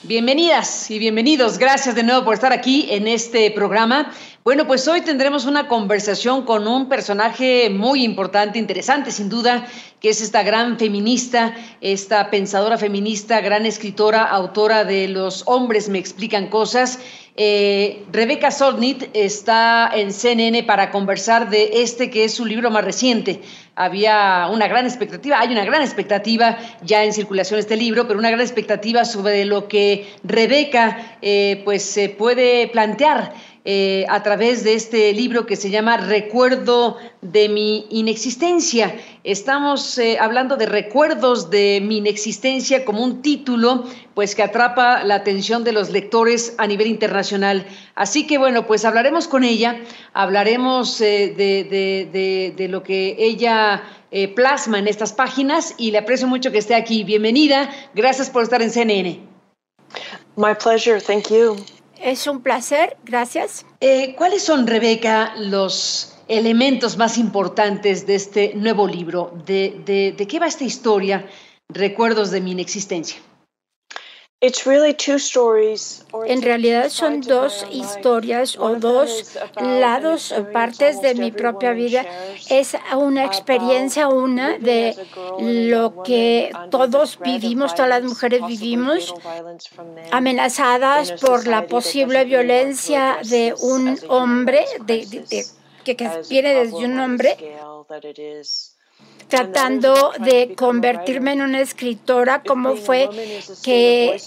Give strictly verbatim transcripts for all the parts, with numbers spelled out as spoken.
Bienvenidas y bienvenidos. Gracias de nuevo por estar aquí en este programa. Bueno, pues hoy tendremos una conversación con un personaje muy importante, interesante sin duda, que es esta gran feminista, esta pensadora feminista, gran escritora, autora de Los hombres me explican cosas. Eh, Rebecca Solnit está en C N N para conversar de este que es su libro más reciente. Había una gran expectativa, hay una gran expectativa ya en circulación este libro, pero una gran expectativa sobre lo que Rebecca eh, pues se puede plantear eh, a través de este libro que se llama Recuerdo de mi inexistencia. Estamos eh, hablando de recuerdos de mi inexistencia como un título pues que atrapa la atención de los lectores a nivel internacional. Así que bueno, pues hablaremos con ella, hablaremos eh, de, de, de, de lo que ella eh, plasma en estas páginas y le aprecio mucho que esté aquí. Bienvenida, gracias por estar en C N N. My pleasure, thank you. Es un placer, gracias. Eh, ¿Cuáles son, Rebeca, los elementos más importantes de este nuevo libro? ¿De, de, de qué va esta historia, Recuerdos de mi inexistencia? It's really two stories, En realidad son dos historias o dos lados o partes de mi propia vida. Es una experiencia, una de lo que todos vivimos, todas las mujeres vivimos, amenazadas por la posible violencia de un hombre, de, de, de, que, que viene desde un hombre, tratando de convertirme en una escritora. Cómo fue que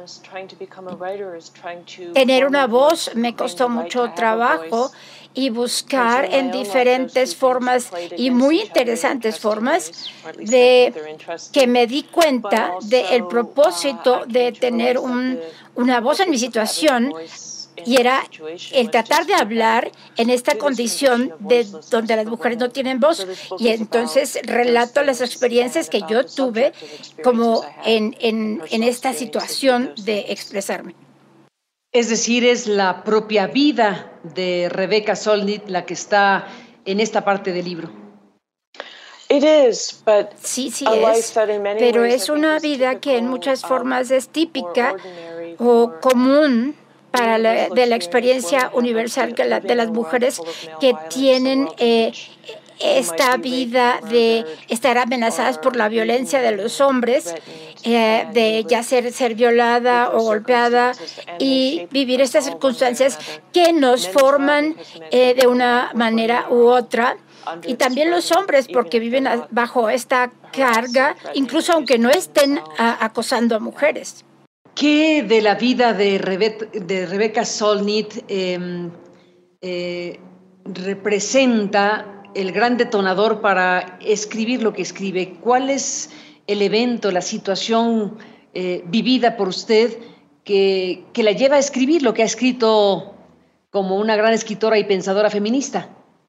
tener una voz me costó mucho trabajo y buscar en diferentes formas y muy interesantes formas de que me di cuenta del propósito de tener un, una voz en mi situación. Y era el tratar de hablar en esta condición de donde las mujeres no tienen voz. Y entonces relato las experiencias que yo tuve como en, en, en esta situación de expresarme. Es decir, es la propia vida de Rebecca Solnit la que está en esta parte del libro. It is, but sí, sí es, pero es una vida que en muchas formas es típica o común para la, de la experiencia universal que la, de las mujeres que tienen eh, esta vida de estar amenazadas por la violencia de los hombres, eh, de ya ser, ser violada o golpeada y vivir estas circunstancias que nos forman eh, de una manera u otra. Y también los hombres, porque viven bajo esta carga, incluso aunque no estén a, acosando a mujeres. ¿Qué de la vida de, Rebe- de Rebecca Solnit eh, eh, representa el gran detonador para escribir lo que escribe? ¿Cuál es el evento, la situación eh, vivida por usted que, que la lleva a escribir lo que ha escrito como una gran escritora y pensadora feminista?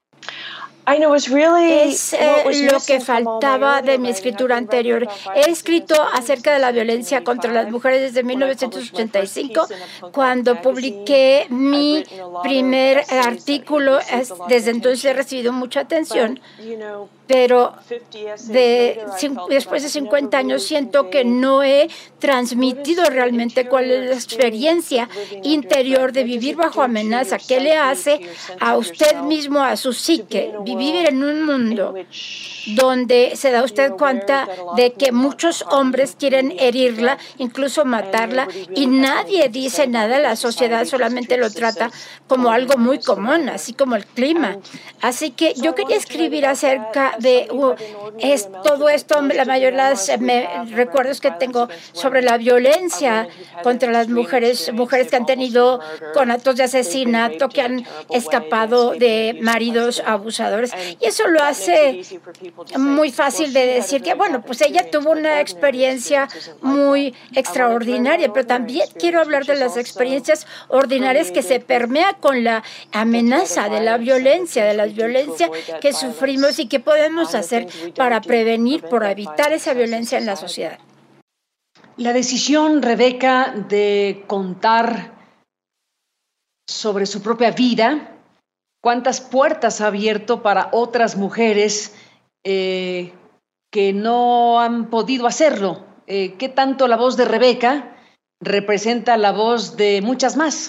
Es eh, lo que faltaba de mi escritura anterior. He escrito acerca de la violencia contra las mujeres desde mil novecientos ochenta y cinco, cuando publiqué mi primer artículo. Desde entonces he recibido mucha atención, pero de, después de cincuenta años siento que no he transmitido realmente cuál es la experiencia interior de vivir bajo amenaza. ¿Qué le hace a usted mismo, a su psique? Vivir en un mundo donde se da usted cuenta de que muchos hombres quieren herirla, incluso matarla, y nadie dice nada. La sociedad solamente lo trata como algo muy común, así como el clima. Así que yo quería escribir acerca de uh, es, todo esto, la mayoría de los eh, recuerdos que tengo sobre la violencia contra las mujeres, mujeres que han tenido conatos de asesinato, que han escapado de maridos abusadores. Y eso lo hace muy fácil de decir que, bueno, pues ella tuvo una experiencia muy extraordinaria, pero también quiero hablar de las experiencias ordinarias que se permea con la amenaza de la violencia, de la violencia que sufrimos y qué podemos hacer para prevenir, para evitar esa violencia en la sociedad. La decisión, Rebeca, de contar sobre su propia vida, cuántas puertas ha abierto para otras mujeres eh, que no han podido hacerlo. Eh, ¿Qué tanto la voz de Rebeca representa la voz de muchas más.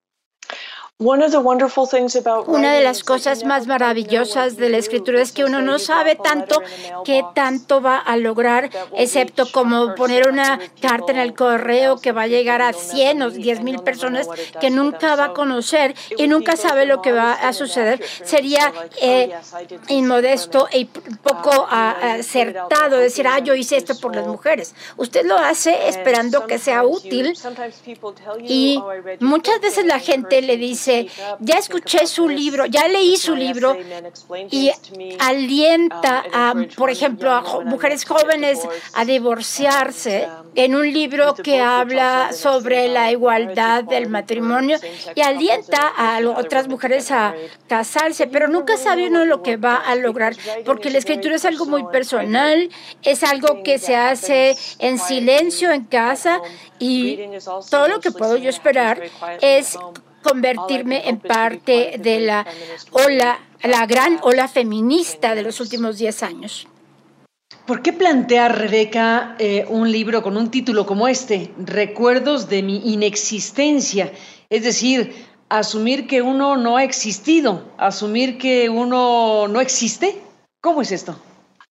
Una de las cosas más maravillosas de la escritura es que uno no sabe tanto qué tanto va a lograr, excepto como poner una carta en el correo que va a llegar a cien o diez mil personas que nunca va a conocer y nunca sabe lo que va a suceder. Sería eh, inmodesto y poco acertado decir, ah, yo hice esto por las mujeres. Usted lo hace esperando que sea útil y muchas veces la gente le dice, ya escuché su libro, ya leí su libro y alienta a, por ejemplo, a mujeres jóvenes a divorciarse en un libro que habla sobre la igualdad del matrimonio y alienta a otras mujeres a casarse, pero nunca sabe uno lo que va a lograr, porque la escritura es algo muy personal, es algo que se hace en silencio en casa y todo lo que puedo yo esperar es convertirme en parte de la ola, la gran ola feminista de los últimos diez años. ¿Por qué plantear, Rebeca, eh, un libro con un título como este, Recuerdos de mi inexistencia? Es decir, asumir que uno no ha existido, asumir que uno no existe. ¿Cómo es esto?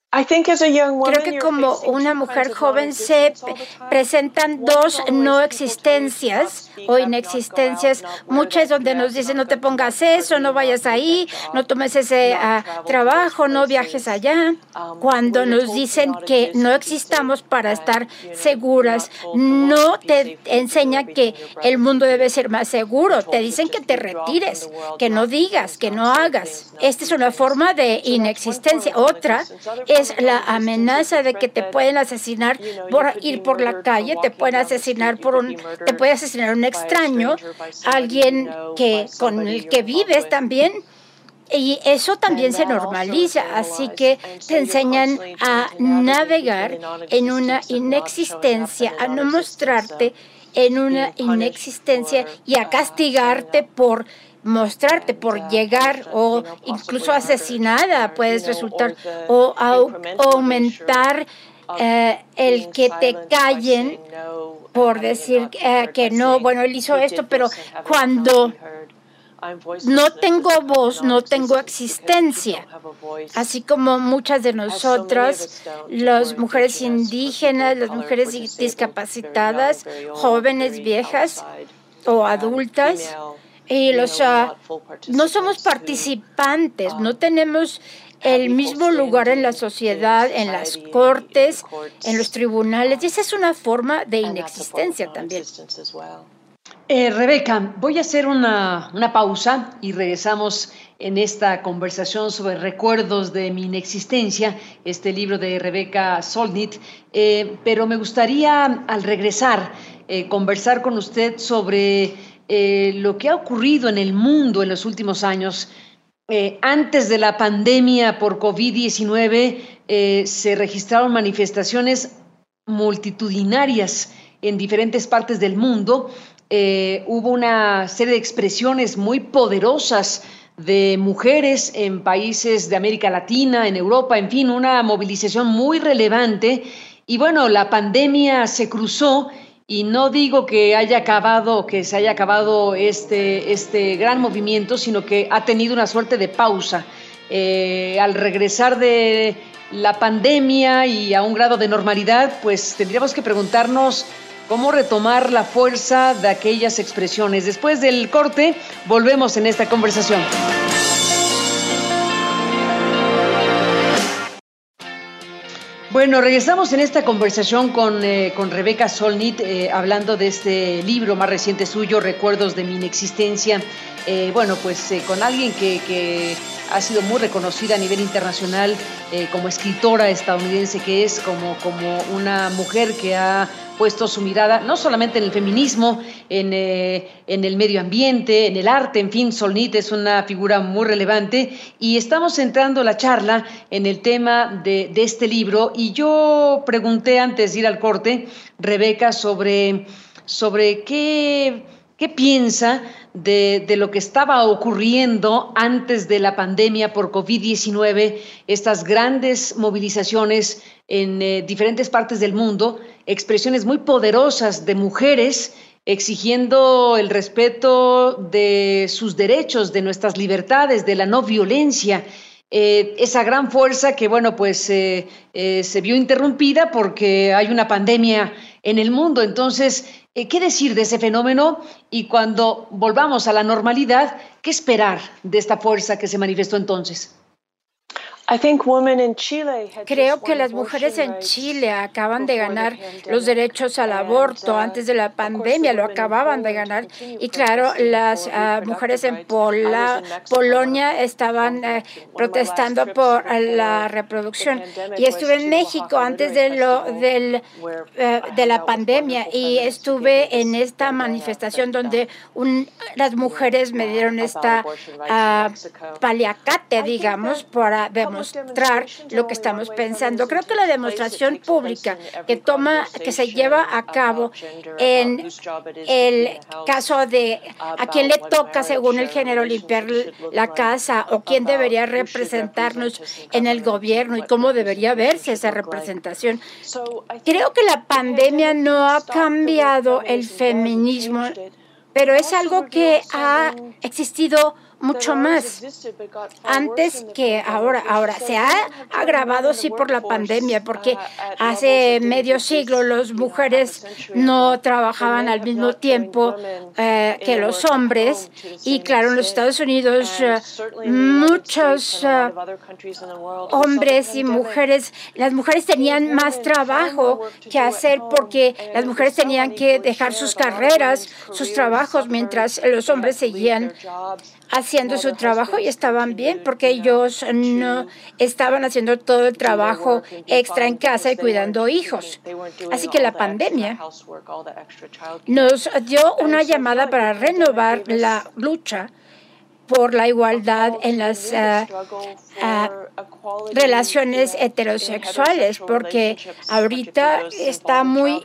Creo que como una mujer joven se presentan dos no existencias o inexistencias, muchas donde nos dicen no te pongas eso, no vayas ahí, no tomes ese uh, trabajo, no viajes allá. Cuando nos dicen que no existamos para estar seguras, no te enseñan que el mundo debe ser más seguro, te dicen que te retires, que no digas, que no hagas. Esta es una forma de inexistencia. Otra es es la amenaza de que te pueden asesinar por ir por la calle, te pueden asesinar por un, te puede asesinar un extraño, alguien que con el que vives también. Y eso también se normaliza, así que te enseñan a navegar en una inexistencia, a no mostrarte en una inexistencia y a castigarte por mostrarte, por llegar o incluso asesinada puedes resultar o au- aumentar eh, el que te callen por decir eh, que no, bueno, él hizo esto, pero cuando no tengo voz, no tengo existencia. Así como muchas de nosotras, las mujeres indígenas, las mujeres discapacitadas, jóvenes, viejas o adultas, y los uh, no somos participantes, no tenemos el mismo lugar en la sociedad, en las cortes, en los tribunales, y esa es una forma de inexistencia también. Eh, Rebeca, voy a hacer una, una pausa y regresamos en esta conversación sobre recuerdos de mi inexistencia, este libro de Rebecca Solnit, eh, pero me gustaría al regresar eh, conversar con usted sobre eh, lo que ha ocurrido en el mundo en los últimos años. Eh, antes de la pandemia por COVID diecinueve eh, se registraron manifestaciones multitudinarias en diferentes partes del mundo. Eh, hubo una serie de expresiones muy poderosas de mujeres en países de América Latina, en Europa, en fin, una movilización muy relevante. Y bueno, la pandemia se cruzó y no digo que haya acabado, que se haya acabado este, este gran movimiento, sino que ha tenido una suerte de pausa. Eh, al regresar de la pandemia y a un grado de normalidad, pues tendríamos que preguntarnos cómo retomar la fuerza de aquellas expresiones. Después del corte, volvemos en esta conversación. Bueno, regresamos en esta conversación con, eh, con Rebecca Solnit, eh, hablando de este libro más reciente suyo, Recuerdos de mi inexistencia. Eh, bueno, pues eh, con alguien que, que ha sido muy reconocida a nivel internacional eh, como escritora estadounidense que es, como, como una mujer que ha puesto su mirada no solamente en el feminismo, en, eh, en el medio ambiente, en el arte, en fin, Solnit es una figura muy relevante y estamos centrando la charla en el tema de, de este libro y yo pregunté antes de ir al corte, Rebeca, sobre, sobre qué, qué piensa de, de lo que estaba ocurriendo antes de la pandemia por COVID diecinueve, estas grandes movilizaciones en eh, diferentes partes del mundo, expresiones muy poderosas de mujeres exigiendo el respeto de sus derechos, de nuestras libertades, de la no violencia. Eh, esa gran fuerza que, bueno, pues eh, eh, se vio interrumpida porque hay una pandemia en el mundo. Entonces, eh, ¿qué decir de ese fenómeno? Y cuando volvamos a la normalidad, ¿qué esperar de esta fuerza que se manifestó entonces? Creo que las mujeres en Chile acaban de ganar los derechos al aborto antes de la pandemia, lo acababan de ganar. Y claro, las uh, mujeres en Pola, Polonia estaban uh, protestando por la reproducción. Y estuve en México antes de, lo, del, uh, de la pandemia y estuve en esta manifestación donde un, las mujeres me dieron esta uh, paliacate, digamos, para demostrar mostrar lo que estamos pensando. Creo que la demostración pública que toma, que se lleva a cabo en el caso de a quién le toca según el género limpiar la casa o quién debería representarnos en el gobierno y cómo debería verse esa representación. Creo que la pandemia no ha cambiado el feminismo, pero es algo que ha existido mucho más antes que ahora. Ahora se ha agravado, sí, por la pandemia, porque hace medio siglo las mujeres no trabajaban al mismo tiempo eh, que los hombres. Y claro, en los Estados Unidos eh, muchos eh, hombres y mujeres, las mujeres tenían más trabajo que hacer porque las mujeres tenían que dejar sus carreras, sus trabajos, mientras los hombres seguían haciendo su trabajo y estaban bien porque ellos no estaban haciendo todo el trabajo extra en casa y cuidando hijos. Así que la pandemia nos dio una llamada para renovar la lucha por la igualdad en las uh, uh, relaciones heterosexuales, porque ahorita está muy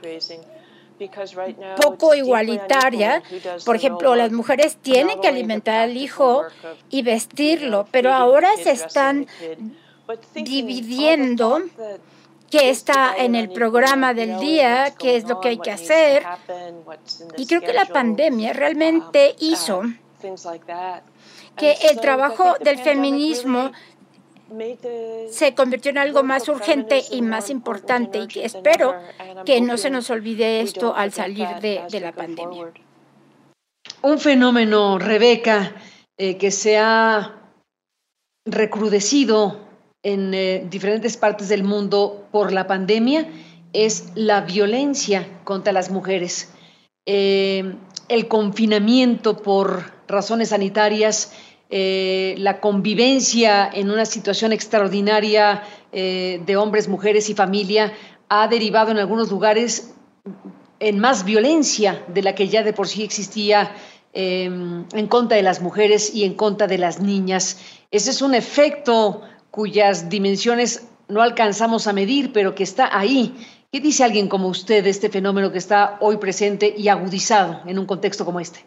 poco igualitaria. Por ejemplo, las mujeres tienen que alimentar al hijo y vestirlo, pero ahora se están dividiendo qué está en el programa del día, qué es lo que hay que hacer. Y creo que la pandemia realmente hizo que el trabajo del feminismo se convirtió en algo más urgente y más importante, y que espero que no se nos olvide esto al salir de, de la pandemia. Un fenómeno, Rebeca, eh, que se ha recrudecido en eh, diferentes partes del mundo por la pandemia es la violencia contra las mujeres. Eh, el confinamiento por razones sanitarias, Eh, la convivencia en una situación extraordinaria eh, de hombres, mujeres y familia ha derivado en algunos lugares en más violencia de la que ya de por sí existía eh, en contra de las mujeres y en contra de las niñas. Ese es un efecto cuyas dimensiones no alcanzamos a medir, pero que está ahí. ¿Qué dice alguien como usted de este fenómeno que está hoy presente y agudizado en un contexto como este?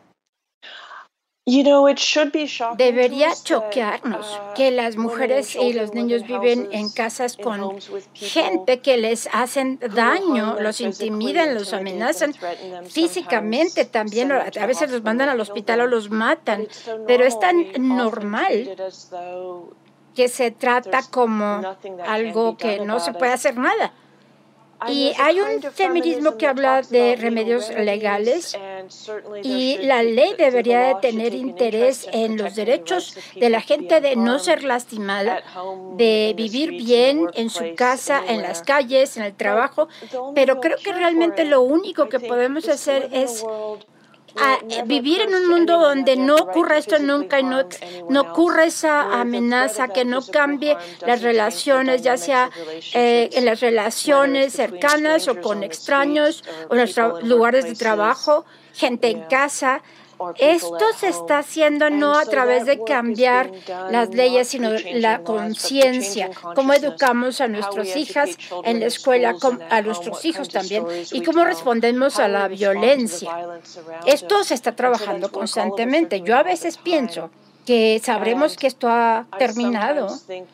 Debería choquearnos que las mujeres y los niños viven en casas con gente que les hacen daño, los intimidan, los amenazan físicamente también, a veces los mandan al hospital o los matan, pero es tan normal que se trata como algo que no se puede hacer nada. Y hay un feminismo que habla de remedios legales y la ley debería de tener interés en los derechos de la gente de no ser lastimada, de vivir bien en su casa, en las calles, en el trabajo, pero creo que realmente lo único que podemos hacer es a vivir en un mundo donde no ocurra esto nunca y no, no ocurra esa amenaza, que no cambie las relaciones, ya sea eh, en las relaciones cercanas o con extraños o en los lugares de trabajo, gente en casa. Esto se está haciendo no a través de cambiar las leyes, sino la conciencia, cómo educamos a nuestras hijas en la escuela, a nuestros hijos también, y cómo respondemos a la violencia. Esto se está trabajando constantemente. Yo a veces pienso que sabremos que esto ha terminado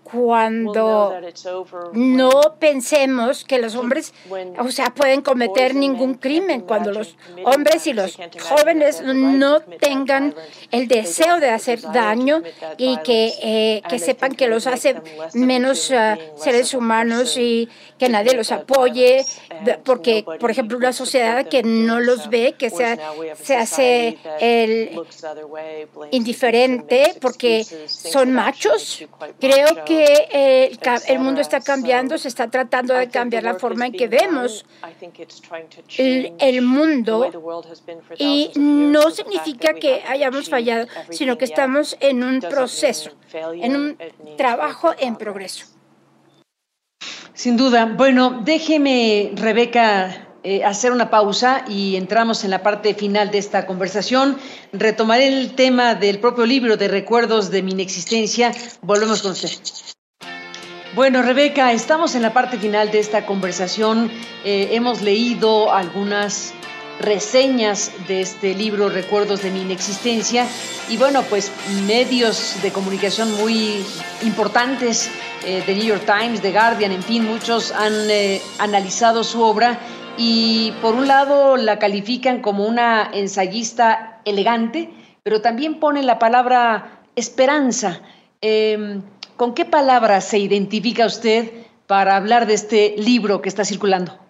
cuando no pensemos que los hombres, o sea, pueden cometer ningún crimen, cuando los hombres y los jóvenes no tengan el deseo de hacer daño y que, eh, que sepan que los hace menos uh, seres humanos y que nadie los apoye, porque, por ejemplo, una sociedad que no los ve, que se, se hace el indiferente porque son machos. Creo que el, el mundo está cambiando, se está tratando de cambiar la forma en que vemos el, el mundo, y no significa que hayamos fallado, sino que estamos en un proceso, en un trabajo en progreso. Sin duda. Bueno, déjeme, Rebeca, eh, hacer una pausa y entramos en la parte final de esta conversación. Retomaré el tema del propio libro de Recuerdos de mi Inexistencia. Volvemos con usted. Bueno, Rebeca, estamos en la parte final de esta conversación. Eh, hemos leído algunas reseñas de este libro, Recuerdos de mi Inexistencia, y bueno, pues medios de comunicación muy importantes, eh, The New York Times, The Guardian, en fin, muchos han eh, analizado su obra y por un lado la califican como una ensayista elegante, pero también ponen la palabra esperanza. Eh, ¿Con qué palabra se identifica usted para hablar de este libro que está circulando?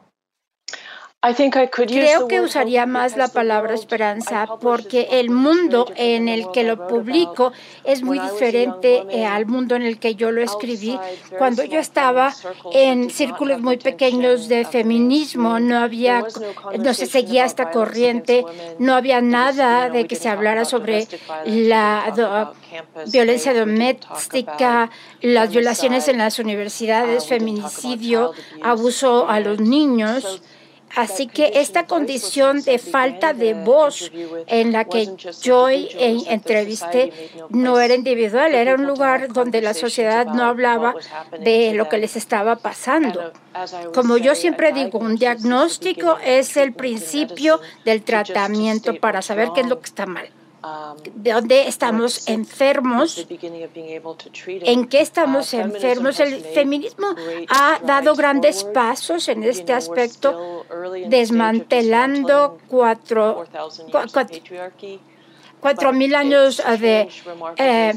Creo que usaría más la palabra esperanza porque el mundo en el que lo publico es muy diferente al mundo en el que yo lo escribí. Cuando yo estaba en círculos muy pequeños de feminismo, no había, no se seguía esta corriente, no había nada de que se hablara sobre la do, violencia doméstica, las violaciones en las universidades, feminicidio, abuso a los niños. Así que esta condición de falta de voz en la que yo entrevisté no era individual, era un lugar donde la sociedad no hablaba de lo que les estaba pasando. Como yo siempre digo, un diagnóstico es el principio del tratamiento para saber qué es lo que está mal. ¿De dónde estamos enfermos? ¿En qué estamos enfermos? El feminismo ha dado grandes pasos en este aspecto, desmantelando cuatro, cuatro, cuatro mil años de eh,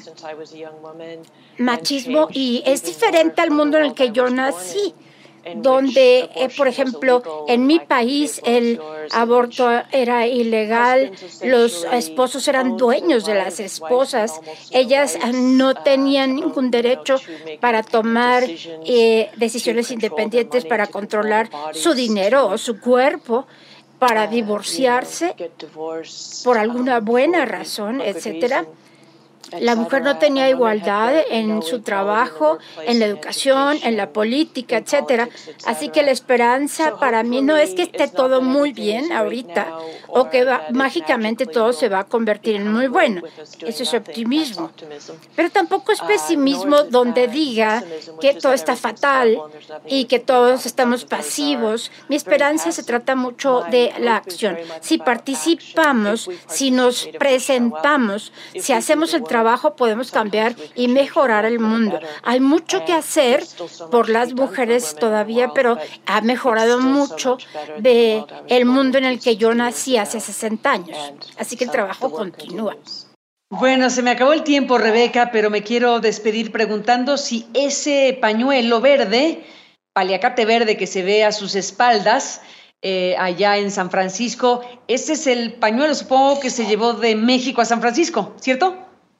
machismo, y es diferente al mundo en el que yo nací, donde, eh, por ejemplo, en mi país el aborto era ilegal, los esposos eran dueños de las esposas, ellas no tenían ningún derecho para tomar eh, decisiones independientes, para controlar su dinero o su cuerpo, para divorciarse por alguna buena razón, etcétera. La mujer no tenía igualdad en su trabajo, en la educación, en la política, etcétera. Así que la esperanza para mí no es que esté todo muy bien ahorita o que va, mágicamente todo se va a convertir en muy bueno. Eso es optimismo. Pero tampoco es pesimismo donde diga que todo está fatal y que todos estamos pasivos. Mi esperanza se trata mucho de la acción. Si participamos, si nos presentamos, si hacemos el trabajo, podemos cambiar y mejorar el mundo. Hay mucho que hacer por las mujeres todavía, pero ha mejorado mucho de el mundo en el que yo nací hace sesenta años. Así que el trabajo continúa. Bueno, se me acabó el tiempo, Rebeca, pero me quiero despedir preguntando si ese pañuelo verde, paliacate verde que se ve a sus espaldas, eh, allá en San Francisco, ese es el pañuelo, supongo, que se llevó de México a San Francisco, ¿cierto?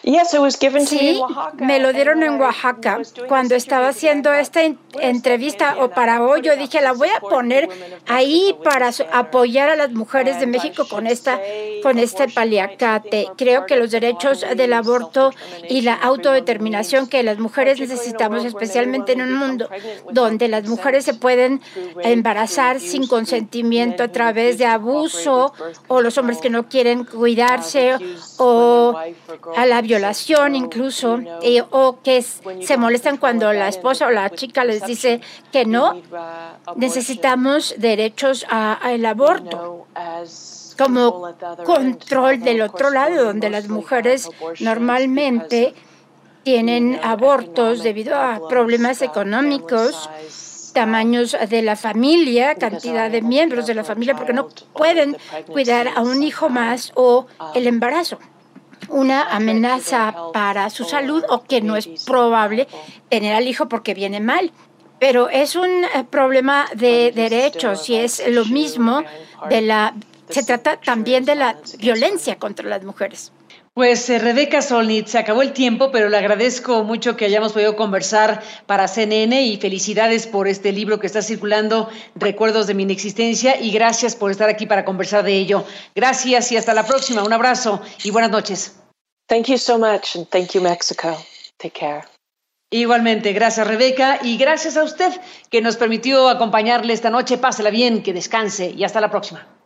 Sí, me lo dieron en Oaxaca. Cuando estaba haciendo esta entrevista o para hoy, yo dije, la voy a poner ahí para apoyar a las mujeres de México con esta, con este paliacate. Creo que los derechos del aborto y la autodeterminación que las mujeres necesitamos, especialmente en un mundo donde las mujeres se pueden embarazar sin consentimiento a través de abuso, o los hombres que no quieren cuidarse, o a la violación incluso, eh, o que se molestan cuando la esposa o la chica les dice que no. Necesitamos derechos al aborto como control del otro lado, donde las mujeres normalmente tienen abortos debido a problemas económicos, tamaños de la familia, cantidad de miembros de la familia, porque no pueden cuidar a un hijo más o el embarazo. Una amenaza para su salud o que no es probable tener al hijo porque viene mal. Pero es un eh, problema de derechos y es lo mismo de la, se trata también de la violencia contra las mujeres. Pues eh, Rebeca Solnit, se acabó el tiempo, pero le agradezco mucho que hayamos podido conversar para C N N y felicidades por este libro que está circulando, Recuerdos de mi inexistencia, y gracias por estar aquí para conversar de ello. Gracias y hasta la próxima. Un abrazo y buenas noches. Thank you so much and thank you, Mexico. Take care. Igualmente, gracias Rebeca y gracias a usted que nos permitió acompañarle esta noche. Pásela bien, que descanse y hasta la próxima.